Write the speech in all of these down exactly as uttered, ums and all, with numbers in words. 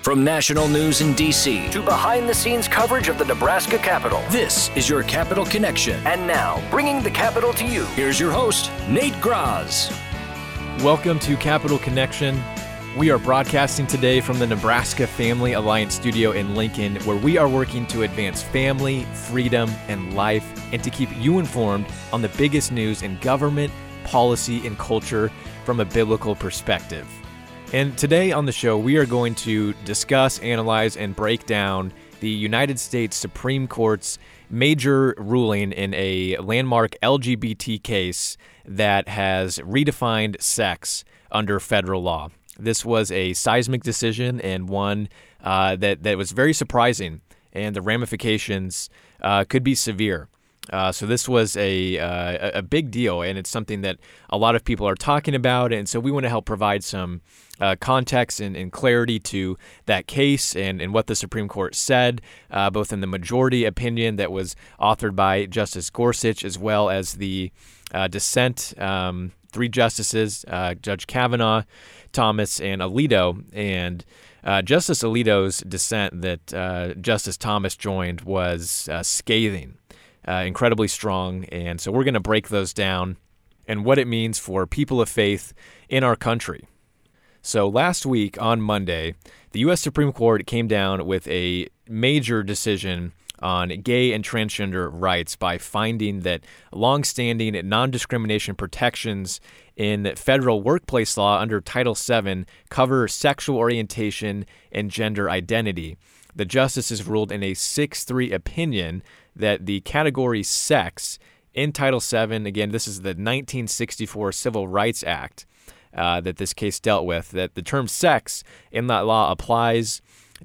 From national news in D C to behind-the-scenes coverage of the Nebraska Capitol, this is your Capitol Connection. And now, bringing the Capitol to you, here's your host, Nate Graz. Welcome to Capitol Connection. We are broadcasting today from the Nebraska Family Alliance studio in Lincoln, where we are working to advance family, freedom, and life, and to keep you informed on the biggest news in government, policy, and culture from a biblical perspective. And today on the show, we are going to discuss, analyze, and break down the United States Supreme Court's major ruling in a landmark L G B T case that has redefined sex under federal law. This was a seismic decision and one uh, that, that was very surprising, and the ramifications uh, could be severe. Uh, so this was a, uh, a big deal, and it's something that a lot of people are talking about, and so we want to help provide some uh, context and, and clarity to that case and, and what the Supreme Court said, uh, both in the majority opinion that was authored by Justice Gorsuch, as well as the uh, dissent, um, three justices, uh, Judge Kavanaugh, Thomas, and Alito. And uh, Justice Alito's dissent that uh, Justice Thomas joined was uh, scathing. Uh, incredibly strong, and so we're going to break those down and what it means for people of faith in our country. So last week on Monday, the U S Supreme Court came down with a major decision on gay and transgender rights by finding that longstanding non-discrimination protections in federal workplace law under Title seven cover sexual orientation and gender identity. The justices ruled in a six three opinion that the category sex in Title seven, again, this is the nineteen sixty-four Civil Rights Act uh, that this case dealt with, that the term sex in that law applies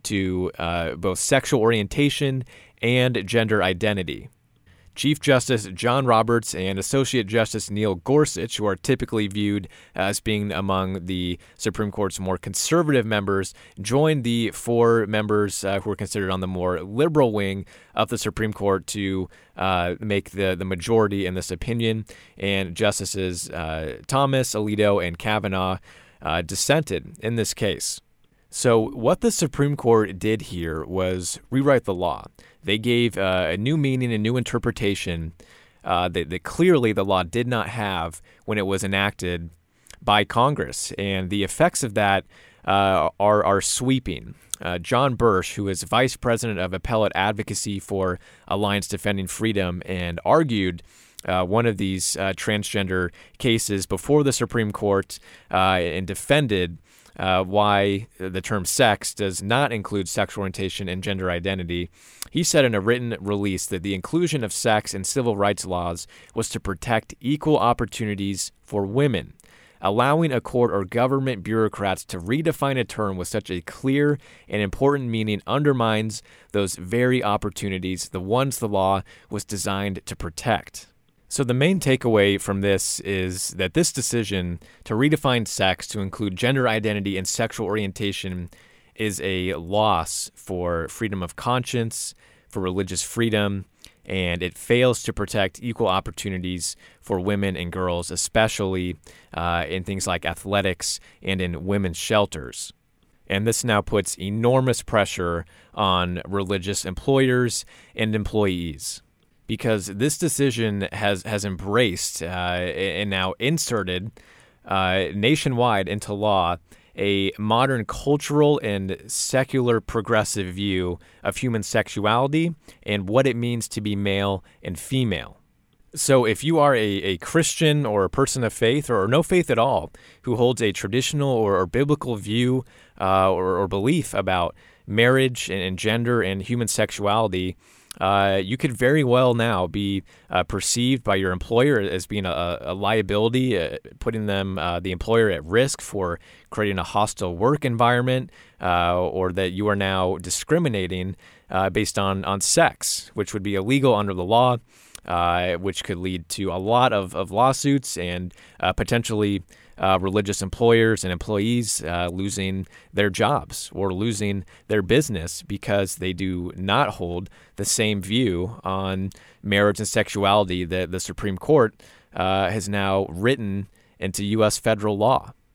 to uh, both sexual orientation and gender identity. Chief Justice John Roberts and Associate Justice Neil Gorsuch, who are typically viewed as being among the Supreme Court's more conservative members, joined the four members uh, who are considered on the more liberal wing of the Supreme Court to uh, make the, the majority in this opinion. And Justices uh, Thomas, Alito, and Kavanaugh uh, dissented in this case. So what the Supreme Court did here was rewrite the law. They gave uh, a new meaning, a new interpretation uh, that, that clearly the law did not have when it was enacted by Congress. And the effects of that uh, are, are sweeping. Uh, John Bursch, who is Vice President of Appellate Advocacy for Alliance Defending Freedom, and argued Uh, one of these uh, transgender cases before the Supreme Court uh, and defended uh, why the term sex does not include sexual orientation and gender identity. He said in a written release that the inclusion of sex in civil rights laws was to protect equal opportunities for women. Allowing a court or government bureaucrats to redefine a term with such a clear and important meaning undermines those very opportunities, the ones the law was designed to protect. So the main takeaway from this is that this decision to redefine sex to include gender identity and sexual orientation is a loss for freedom of conscience, for religious freedom, and it fails to protect equal opportunities for women and girls, especially uh, in things like athletics and in women's shelters. And this now puts enormous pressure on religious employers and employees, because this decision has, has embraced uh, and now inserted uh, nationwide into law a modern cultural and secular progressive view of human sexuality and what it means to be male and female. So if you are a, a Christian or a person of faith or, or no faith at all who holds a traditional or, or biblical view uh, or, or belief about marriage and, and gender and human sexuality, Uh, you could very well now be uh, perceived by your employer as being a, a liability, uh, putting them, uh, the employer, at risk for creating a hostile work environment, uh, or that you are now discriminating uh, based on, on sex, which would be illegal under the law, uh, which could lead to a lot of, of lawsuits and uh, potentially Uh, religious employers and employees uh, losing their jobs or losing their business because they do not hold the same view on marriage and sexuality that the Supreme Court uh, has now written into U S federal law.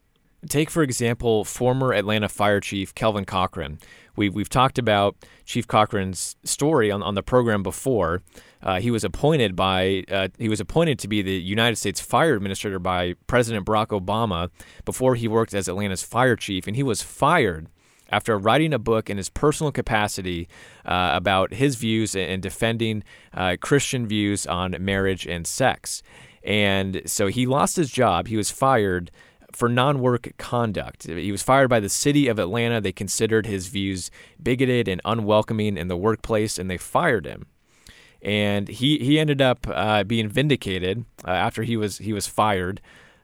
take, for example, former Atlanta Fire Chief Kelvin Cochran. We've, we've talked about Chief Cochran's story on, on the program before. Uh, he was appointed by uh, he was appointed to be the United States Fire Administrator by President Barack Obama before he worked as Atlanta's fire chief, and he was fired after writing a book in his personal capacity uh, about his views and defending uh, Christian views on marriage and sex. And so he lost his job. He was fired for non-work conduct. He was fired by the city of Atlanta. They considered his views bigoted and unwelcoming in the workplace, and they fired him. And he, he ended up uh, being vindicated uh, after he was he was fired.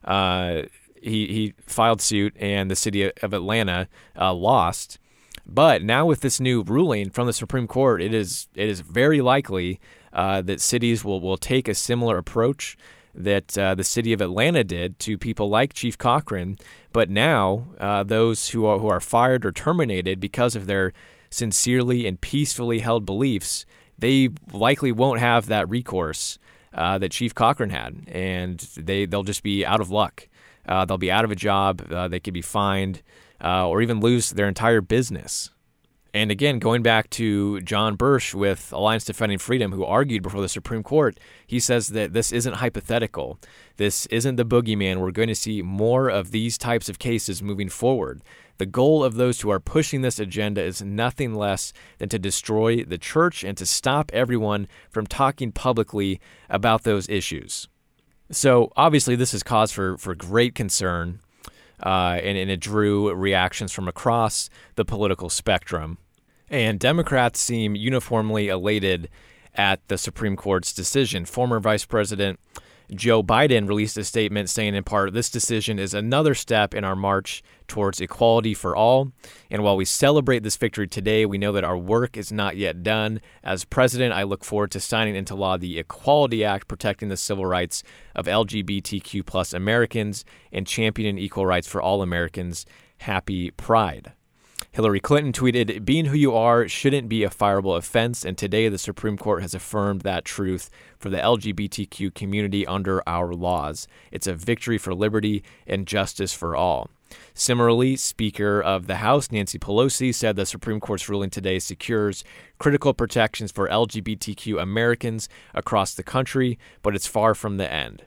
Uh, he he filed suit, and the city of Atlanta uh, lost. But now with this new ruling from the Supreme Court, it is it is very likely uh, that cities will, will take a similar approach that uh, the city of Atlanta did to people like Chief Cochran. But now uh, those who are who are fired or terminated because of their sincerely and peacefully held beliefs, they likely won't have that recourse uh, that Chief Cochran had, and they, they'll just be out of luck. Uh, they'll be out of a job, uh, they could be fined, uh, or even lose their entire business. And again, going back to John Birch with Alliance Defending Freedom, who argued before the Supreme Court, he says that this isn't hypothetical. This isn't the boogeyman. We're going to see more of these types of cases moving forward. The goal of those who are pushing this agenda is nothing less than to destroy the church and to stop everyone from talking publicly about those issues. So obviously this is cause for, for great concern, uh, and, and it drew reactions from across the political spectrum. And Democrats seem uniformly elated at the Supreme Court's decision. Former Vice President Joe Biden released a statement saying, in part, this decision is another step in our march towards equality for all. And while we celebrate this victory today, we know that our work is not yet done. As president, I look forward to signing into law the Equality Act protecting the civil rights of L G B T Q plus Americans and championing equal rights for all Americans. Happy Pride. Hillary Clinton tweeted, being who you are shouldn't be a fireable offense, and today the Supreme Court has affirmed that truth for the L G B T Q community under our laws. It's a victory for liberty and justice for all. Similarly, Speaker of the House Nancy Pelosi said the Supreme Court's ruling today secures critical protections for L G B T Q Americans across the country, but it's far from the end.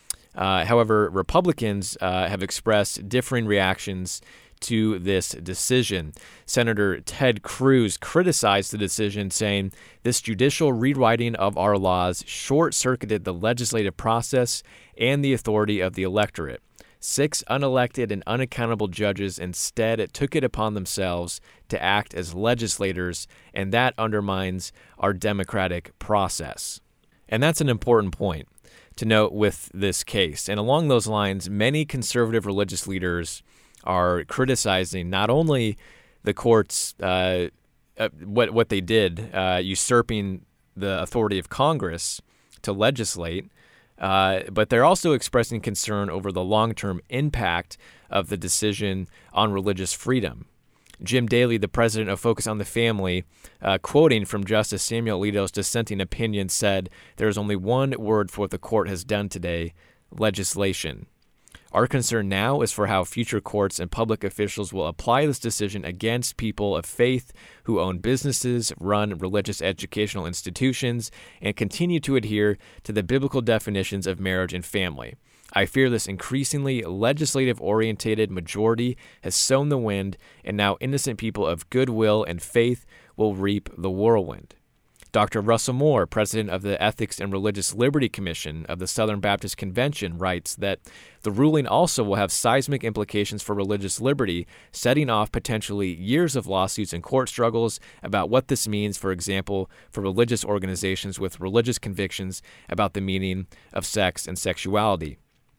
Uh, however, Republicans uh, have expressed differing reactions to this decision. Senator Ted Cruz criticized the decision, saying this judicial rewriting of our laws short-circuited the legislative process and the authority of the electorate. Six unelected and unaccountable judges instead took it upon themselves to act as legislators, and that undermines our democratic process. And that's an important point to note with this case. And along those lines, many conservative religious leaders are criticizing not only the court's uh, uh, what what they did, uh, usurping the authority of Congress to legislate, uh, but they're also expressing concern over the long-term impact of the decision on religious freedom. Jim Daly, the president of Focus on the Family, uh, quoting from Justice Samuel Alito's dissenting opinion, said, "There is only one word for what the court has done today: legislation. Our concern now is for how future courts and public officials will apply this decision against people of faith who own businesses, run religious educational institutions, and continue to adhere to the biblical definitions of marriage and family. I fear this increasingly legislative-oriented majority has sown the wind, and now innocent people of goodwill and faith will reap the whirlwind." Doctor Russell Moore, president of the Ethics and Religious Liberty Commission of the Southern Baptist Convention, writes that the ruling also will have seismic implications for religious liberty, setting off potentially years of lawsuits and court struggles about what this means, for example, for religious organizations with religious convictions about the meaning of sex and sexuality.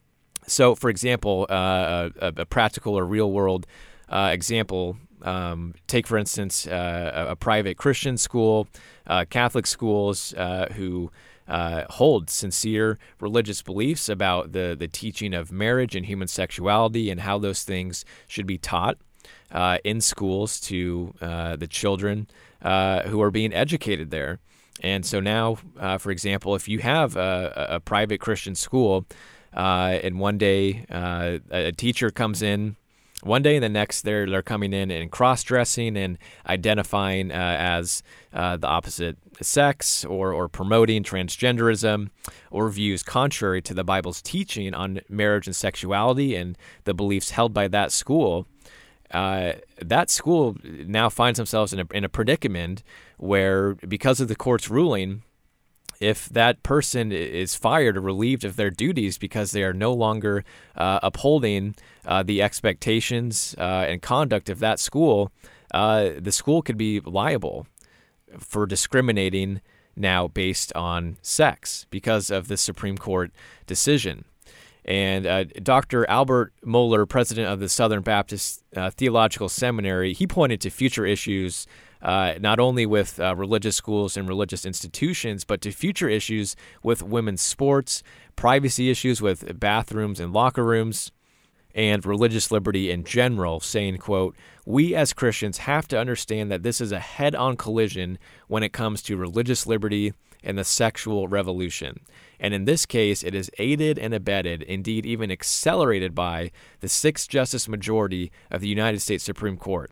So, for example, uh, a, a practical or real-world uh, example, um, take, for instance, uh, a private Christian school, uh, Catholic schools uh, who uh, hold sincere religious beliefs about the, the teaching of marriage and human sexuality and how those things should be taught uh, in schools to uh, the children uh, who are being educated there. And so now, uh, for example, if you have a, a private Christian school, Uh, and one day uh, a teacher comes in one day and the next they're they're coming in and cross-dressing and identifying uh, as uh, the opposite sex, or or promoting transgenderism or views contrary to the Bible's teaching on marriage and sexuality and the beliefs held by that school. Uh, that school now finds themselves in a, in a predicament where, because of the court's ruling, if that person is fired or relieved of their duties because they are no longer uh, upholding uh, the expectations uh, and conduct of that school, uh, the school could be liable for discriminating now based on sex because of the Supreme Court decision. And uh, Doctor Albert Mohler, president of the Southern Baptist uh, Theological Seminary, he pointed to future issues uh, not only with uh, religious schools and religious institutions, but to future issues with women's sports, privacy issues with bathrooms and locker rooms, and religious liberty in general, saying, quote, "We as Christians have to understand that this is a head-on collision when it comes to religious liberty and the sexual revolution. And in this case, it is aided and abetted, indeed even accelerated by the sixth justice majority of the United States Supreme Court.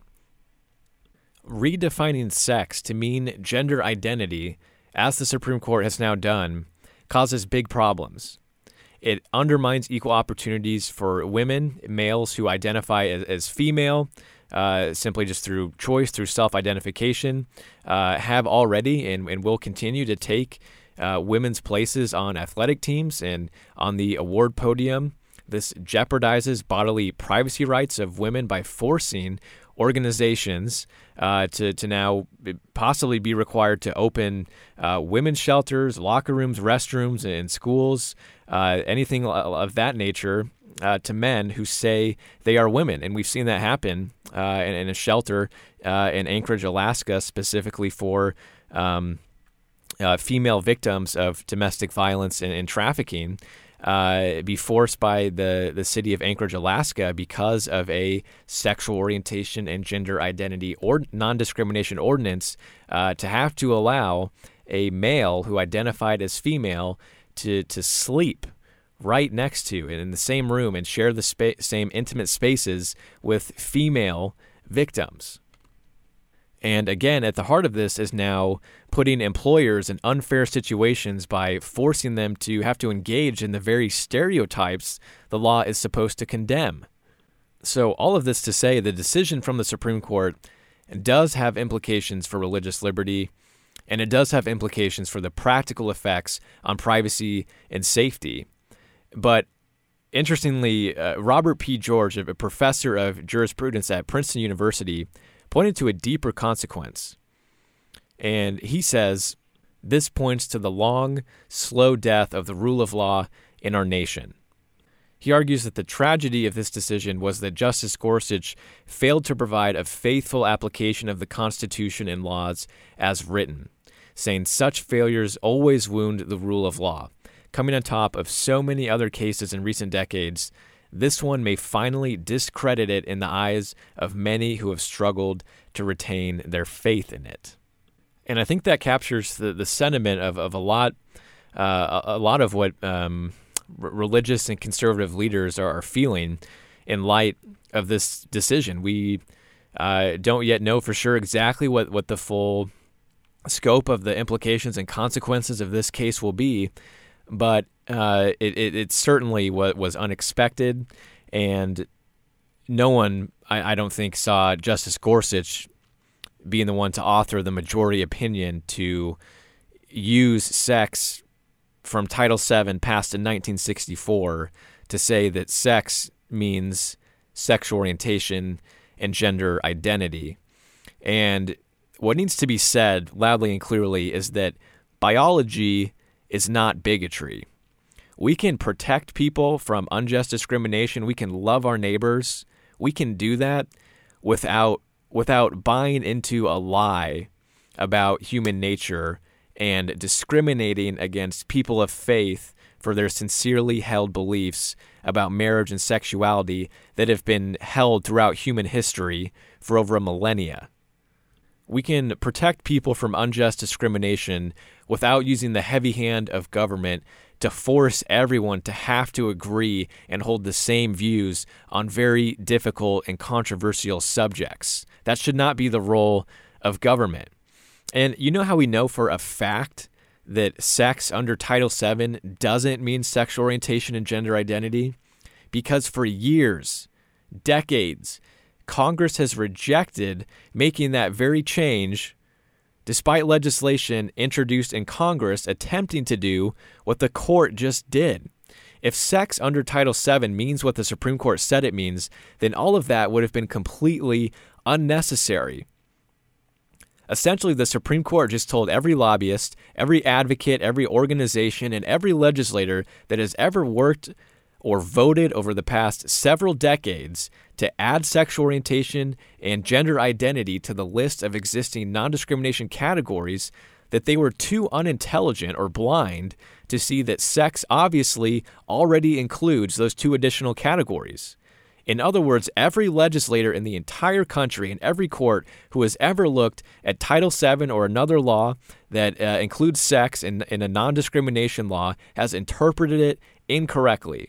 Redefining sex to mean gender identity, as the Supreme Court has now done, causes big problems. It undermines equal opportunities for women, males who identify as, as female, uh, simply just through choice, through self-identification, uh, have already and, and will continue to take uh, women's places on athletic teams and on the award podium. This jeopardizes bodily privacy rights of women by forcing organizations uh, to, to now possibly be required to open uh, women's shelters, locker rooms, restrooms in schools, uh, anything of that nature uh, to men who say they are women. And we've seen that happen uh, in, in a shelter uh, in Anchorage, Alaska, specifically for um, uh, female victims of domestic violence and, and trafficking. Uh, be forced by the, the city of Anchorage, Alaska, because of a sexual orientation and gender identity or non-discrimination ordinance, uh, to have to allow a male who identified as female to to sleep right next to and in the same room and share the spa- same intimate spaces with female victims. And again, at the heart of this is now putting employers in unfair situations by forcing them to have to engage in the very stereotypes the law is supposed to condemn. So all of this to say, the decision from the Supreme Court does have implications for religious liberty, and it does have implications for the practical effects on privacy and safety. But interestingly, uh, Robert P. George, a professor of jurisprudence at Princeton University, pointed to a deeper consequence. And he says, this points to the long, slow death of the rule of law in our nation. He argues that the tragedy of this decision was that Justice Gorsuch failed to provide a faithful application of the Constitution and laws as written, saying such failures always wound the rule of law. Coming on top of so many other cases in recent decades, this one may finally discredit it in the eyes of many who have struggled to retain their faith in it. And I think that captures the, the sentiment of, of a lot uh, a, a lot of what um, r- religious and conservative leaders are, are feeling in light of this decision. We uh, don't yet know for sure exactly what, what the full scope of the implications and consequences of this case will be, but uh, it, it, it certainly was, was unexpected, and no one, I, I don't think, saw Justice Gorsuch being the one to author the majority opinion to use sex from Title seven passed in nineteen sixty-four to say that sex means sexual orientation and gender identity. And what needs to be said loudly and clearly is that biology is not bigotry. We can protect people from unjust discrimination. We can love our neighbors. We can do that without without buying into a lie about human nature and discriminating against people of faith for their sincerely held beliefs about marriage and sexuality that have been held throughout human history for over a millennia. We can protect people from unjust discrimination without using the heavy hand of government to force everyone to have to agree and hold the same views on very difficult and controversial subjects. That should not be the role of government. And you know how we know for a fact that sex under Title seven doesn't mean sexual orientation and gender identity? Because for years, decades, Congress has rejected making that very change, despite legislation introduced in Congress attempting to do what the court just did. If sex under Title seven means what the Supreme Court said it means, then all of that would have been completely unnecessary. Essentially, the Supreme Court just told every lobbyist, every advocate, every organization, and every legislator that has ever worked or voted over the past several decades to add sexual orientation and gender identity to the list of existing non-discrimination categories that they were too unintelligent or blind to see that sex obviously already includes those two additional categories. In other words, every legislator in the entire country and every court who has ever looked at Title seven or another law that uh, includes sex in, in a non-discrimination law has interpreted it incorrectly.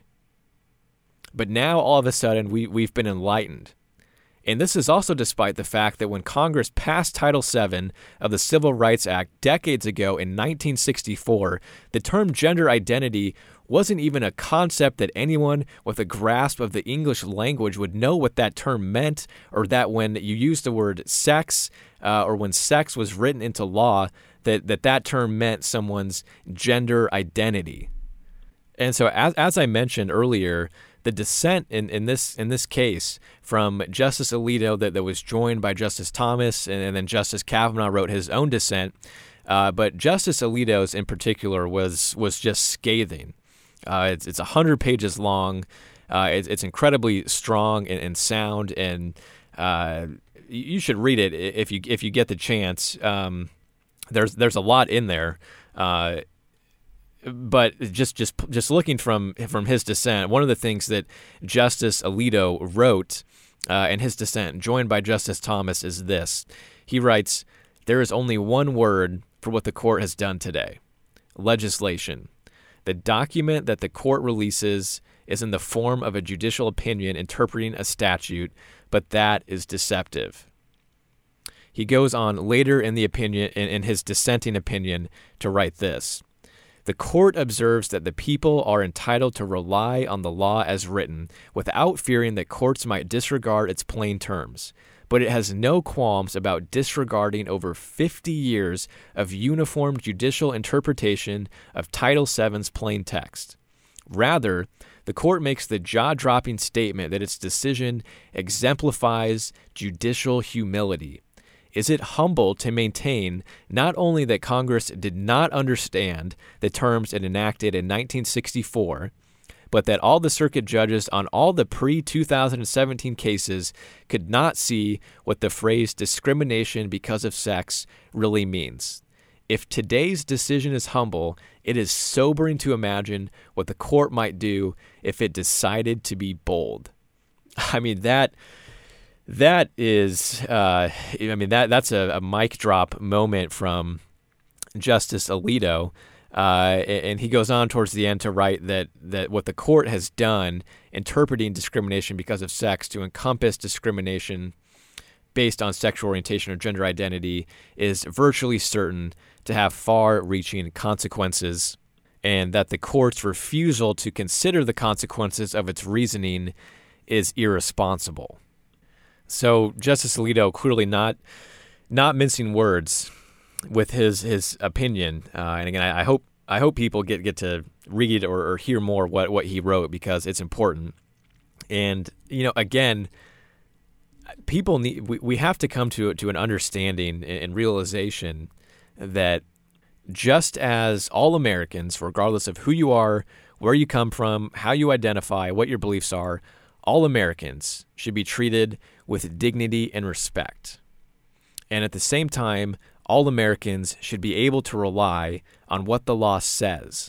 But now, all of a sudden, we, we've been enlightened. And this is also despite the fact that when Congress passed Title seven of the Civil Rights Act decades ago in nineteen sixty-four, the term gender identity wasn't even a concept that anyone with a grasp of the English language would know what that term meant, or that when you use the word sex, uh, or when sex was written into law, that, that that term meant someone's gender identity. And so as, as I mentioned earlier, the dissent in, in this in this case from Justice Alito that, that was joined by Justice Thomas, and, and then Justice Kavanaugh wrote his own dissent, uh, but Justice Alito's in particular was was just scathing. Uh, it's it's one hundred pages long. Uh, it's, it's incredibly strong and, and sound, and uh, you should read it if you if you get the chance. Um, there's there's a lot in there. Uh, But just just just looking from from his dissent, one of the things that Justice Alito wrote uh, in his dissent, joined by Justice Thomas, is this. He writes, "There is only one word for what the court has done today: legislation. The document that the court releases is in the form of a judicial opinion interpreting a statute, but that is deceptive." He goes on later in the opinion, in, in his dissenting opinion, to write this. The court observes that the people are entitled to rely on the law as written without fearing that courts might disregard its plain terms, but it has no qualms about disregarding over fifty years of uniform judicial interpretation of Title seven's plain text. Rather, the court makes the jaw-dropping statement that its decision exemplifies judicial humility. Is it humble to maintain not only that Congress did not understand the terms it enacted in nineteen sixty-four, but that all the circuit judges on all the pre two thousand seventeen cases could not see what the phrase discrimination because of sex really means? If today's decision is humble, it is sobering to imagine what the court might do if it decided to be bold. I mean, that... That is, uh, I mean, that that's a, a mic drop moment from Justice Alito. Uh, and he goes on towards the end to write that, that what the court has done, interpreting discrimination because of sex to encompass discrimination based on sexual orientation or gender identity, is virtually certain to have far-reaching consequences, and that the court's refusal to consider the consequences of its reasoning is irresponsible. So Justice Alito clearly not not mincing words with his his opinion, uh, and again, I, I hope I hope people get, get to read or, or hear more what, what he wrote, because it's important. And you know, again, people need we, we have to come to to an understanding and realization that just as all Americans, regardless of who you are, where you come from, how you identify, what your beliefs are, all Americans should be treated with dignity and respect. And at the same time, all Americans should be able to rely on what the law says.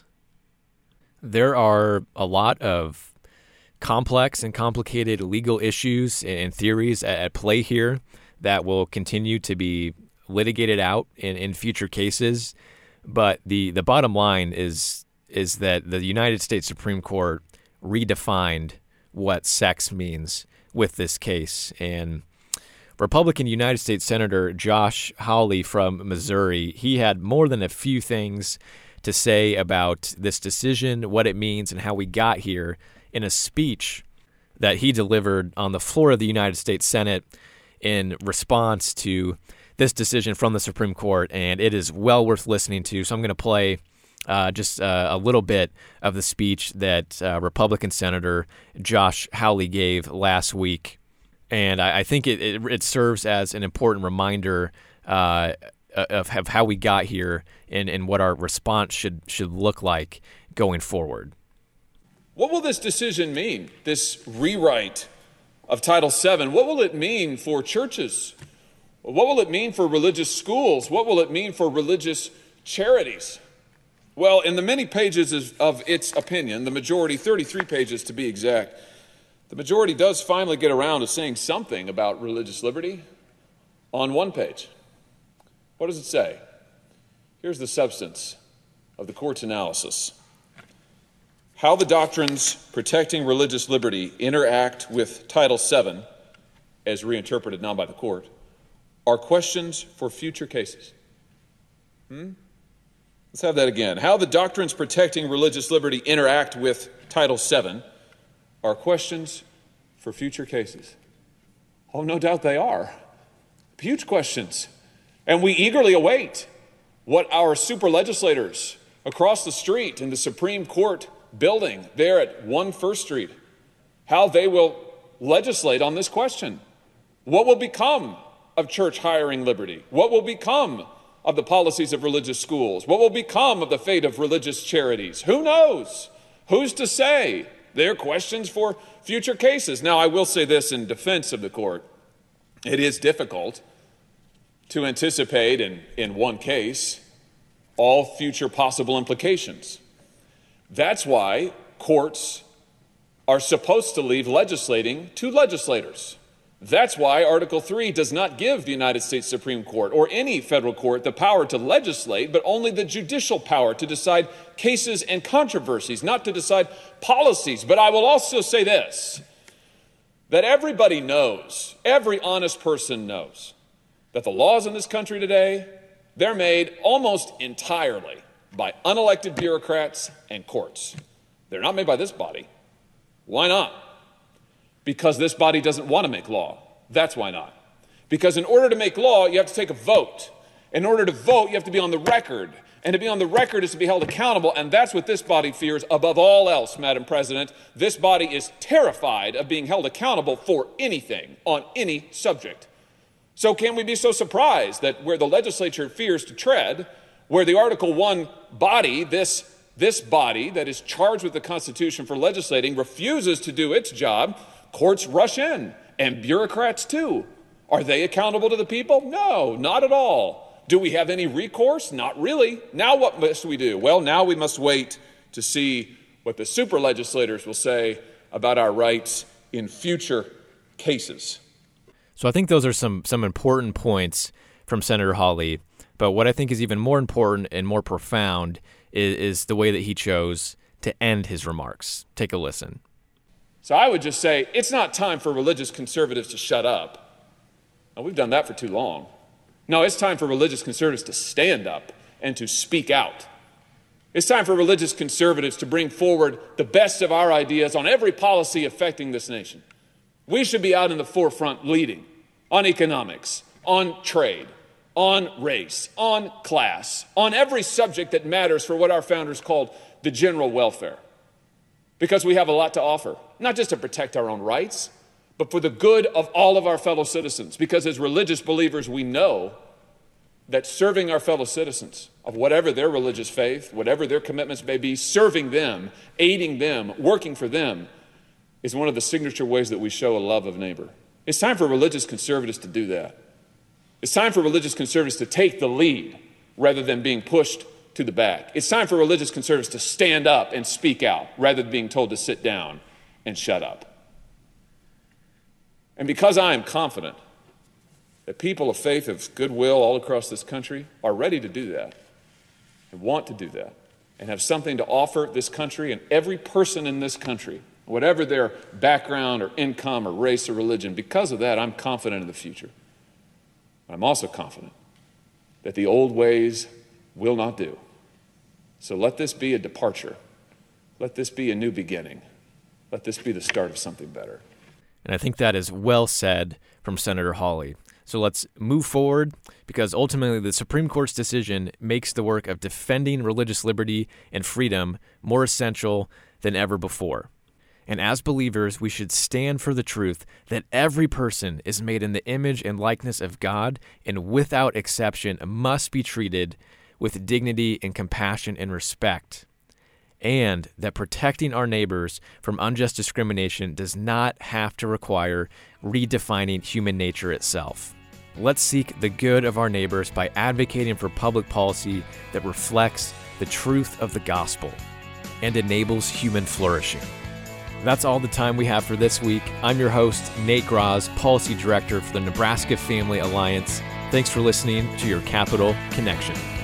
There are a lot of complex and complicated legal issues and theories at play here that will continue to be litigated out in, in future cases. But the, the bottom line is is that the United States Supreme Court redefined what sex means with this case. And Republican United States Senator Josh Hawley from Missouri, he had more than a few things to say about this decision, what it means, and how we got here in a speech that he delivered on the floor of the United States Senate in response to this decision from the Supreme Court, and it is well worth listening to. So I'm going to play uh, just uh, a little bit of the speech that uh, Republican Senator Josh Hawley gave last week, and I, I think it, it, it serves as an important reminder uh, of, of how we got here and, and what our response should should look like going forward. What will this decision mean, this rewrite of Title seven? What will it mean for churches? What will it mean for religious schools? What will it mean for religious charities? Well, in the many pages of its opinion, the majority, thirty-three pages to be exact, the majority does finally get around to saying something about religious liberty on one page. What does it say? Here's the substance of the court's analysis. How the doctrines protecting religious liberty interact with Title seven, as reinterpreted now by the court, are questions for future cases. Hmm? Let's have that again. How the doctrines protecting religious liberty interact with Title seven are questions for future cases. Oh, no doubt they are. Huge questions. And we eagerly await what our super legislators across the street in the Supreme Court building there at one First Street, how they will legislate on this question. What will become of church hiring liberty? What will become of the policies of religious schools? What will become of the fate of religious charities? Who knows? Who's to say? They're questions for future cases. Now, I will say this in defense of the court. It is difficult to anticipate in, in one case all future possible implications. That's why courts are supposed to leave legislating to legislators. That's why Article three does not give the United States Supreme Court or any federal court the power to legislate, but only the judicial power to decide cases and controversies, not to decide policies. But I will also say this, that everybody knows, every honest person knows, that the laws in this country today, they're made almost entirely by unelected bureaucrats and courts. They're not made by this body. Why not? Because this body doesn't want to make law. That's why not. Because in order to make law, you have to take a vote. In order to vote, you have to be on the record. And to be on the record is to be held accountable, and that's what this body fears above all else, Madam President. This body is terrified of being held accountable for anything on any subject. So can we be so surprised that where the legislature fears to tread, where the Article one body, this, this body that is charged with the Constitution for legislating, refuses to do its job, courts rush in, and bureaucrats too. Are they accountable to the people? No, not at all. Do we have any recourse? Not really. Now what must we do? Well, now we must wait to see what the super legislators will say about our rights in future cases. So I think those are some some important points from Senator Hawley. But what I think is even more important and more profound is, is the way that he chose to end his remarks. Take a listen. So I would just say it's not time for religious conservatives to shut up. Now, we've done that for too long. No, it's time for religious conservatives to stand up and to speak out. It's time for religious conservatives to bring forward the best of our ideas on every policy affecting this nation. We should be out in the forefront leading on economics, on trade, on race, on class, on every subject that matters for what our founders called the general welfare. Because we have a lot to offer, not just to protect our own rights, but for the good of all of our fellow citizens. Because as religious believers, we know that serving our fellow citizens of whatever their religious faith, whatever their commitments may be, serving them, aiding them, working for them, is one of the signature ways that we show a love of neighbor. It's time for religious conservatives to do that. It's time for religious conservatives to take the lead rather than being pushed to the back. It's time for religious conservatives to stand up and speak out rather than being told to sit down and shut up. And because I am confident that people of faith of goodwill all across this country are ready to do that and want to do that, and have something to offer this country and every person in this country, whatever their background or income or race or religion. Because of that, I'm confident in the future. I'm also confident that the old ways will not do. So let this be a departure. Let this be a new beginning. Let this be the start of something better. And I think that is well said from Senator Hawley. So let's move forward, because ultimately the Supreme Court's decision makes the work of defending religious liberty and freedom more essential than ever before. And as believers, we should stand for the truth that every person is made in the image and likeness of God and without exception must be treated with dignity and compassion and respect. And that protecting our neighbors from unjust discrimination does not have to require redefining human nature itself. Let's seek the good of our neighbors by advocating for public policy that reflects the truth of the gospel and enables human flourishing. That's all the time we have for this week. I'm your host, Nate Graz, Policy Director for the Nebraska Family Alliance. Thanks for listening to your Capital Connection.